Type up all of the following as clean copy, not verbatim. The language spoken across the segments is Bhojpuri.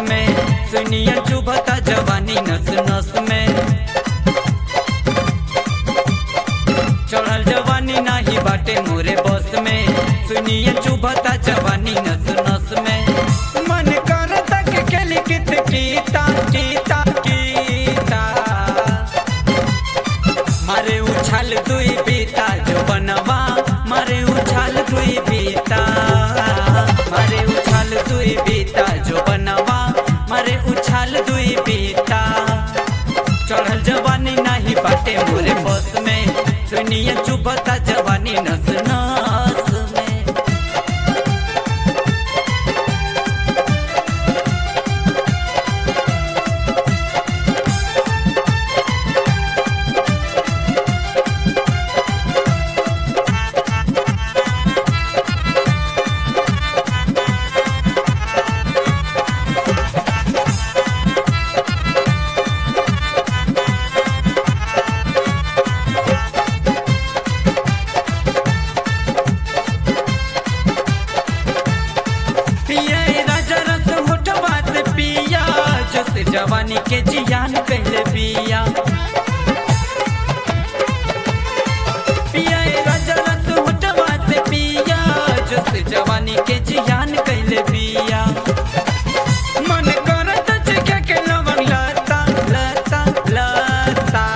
में, सुनिया चुभता जवानी नस नस में। चढ़ल जवानी नाही बाटे मोरे बस में, सुनिया चुभता जवानी नस नस में। मन करता के खेली कित कीता कीता कीता, मारे उछाल दुई बीता जो बनवा, मारे उछाल दुई बीता, मारे उछाल दुई बीता जो बनवा, मारे उछाल दुई बीता। चढ़ल जवानी नाही बाटे मोरे बस में, सुनिए चुभता जवानी नस नस में। जवानी के जियान कहले पिया, पिया राजा रस होटवा से पिया, जो से जवानी के जियान कहले पिया। मन करत जगह के लवन लता लता लता,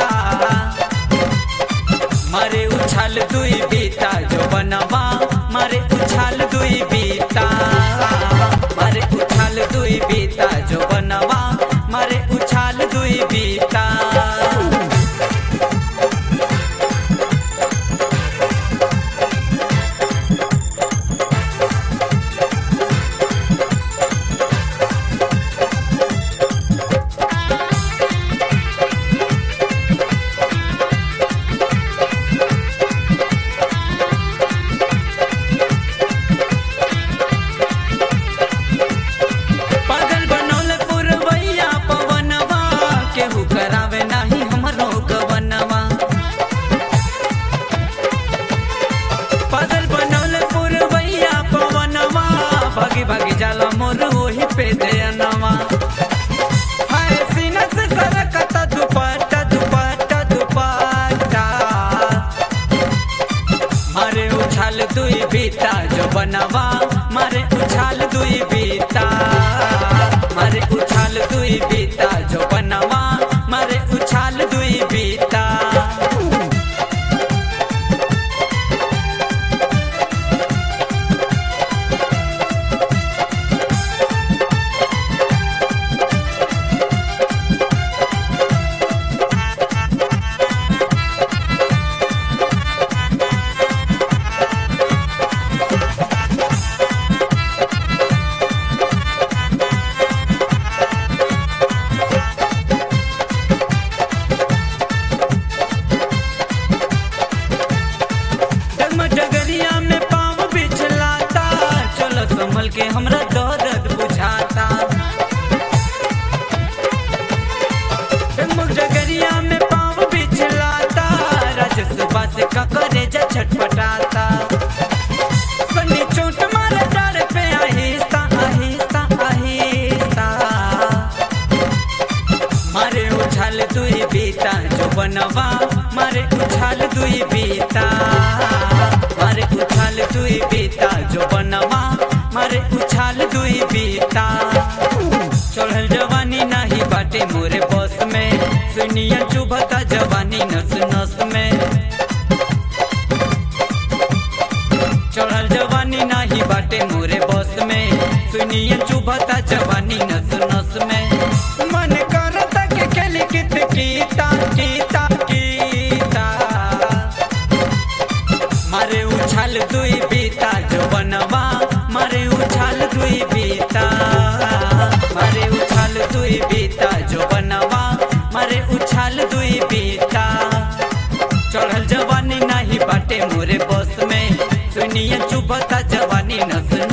मारे उछाल दुई बीता जो बनवा, मारे उछाल दुई बीता, मारे उछाल दुई बीता जो बनवा, मारे उछाल दुई बीता। पागल बनौले पुरवैया पवनवा, केहू करावे नाही हमरो गवनवा। पागल बनौले पुरवैया पवनवा, भागी भागी जाला मोर ओही पे दयनवा। हाय सीना से सरकता दुपट्टा दुपट्टा दुपट्टा, मारे उछाल दुई बीता जो बनवा, मारे उछाल दुई बीता, मारे उछाल दुई बीता जो बनवा, मारे उछाल दुई बीता। डगरिया में पाँव बिछलाता, चलो संभल के हमरा दर्द बुझाता। डगरिया में पाँव बिछलाता, राजसभा से का करेजा छटपटाता। सन्नी चोट मारे डार पे आहिस्ता आहिस्ता आहिस्ता, मारे उछाल दुई बीता जो बनवा, मारे उछाल दुई बीता, मारे उछाल दुई बीता जो बनवा, मारे उछाल दुई बीता। चढ़ल जवानी नाही बाटे मोरे बस में, सुनिया चुभता जवानी नस नस में। चढ़ल जवानी नाही बाटे मोरे बस में, सुनिया चुभता जवानी नस नस में। मन करता के खेली कित कीता कीता कीता, मारे उछाल दुई बीता जो बनवा, मारे उछाल दुई बीता, मारे उछाल दुई बीता जो बनवा, मारे उछाल दुई बीता। चढ़ल जवानी नाही बाटे मोरे बस में, सुनिए चुभता जवानी नस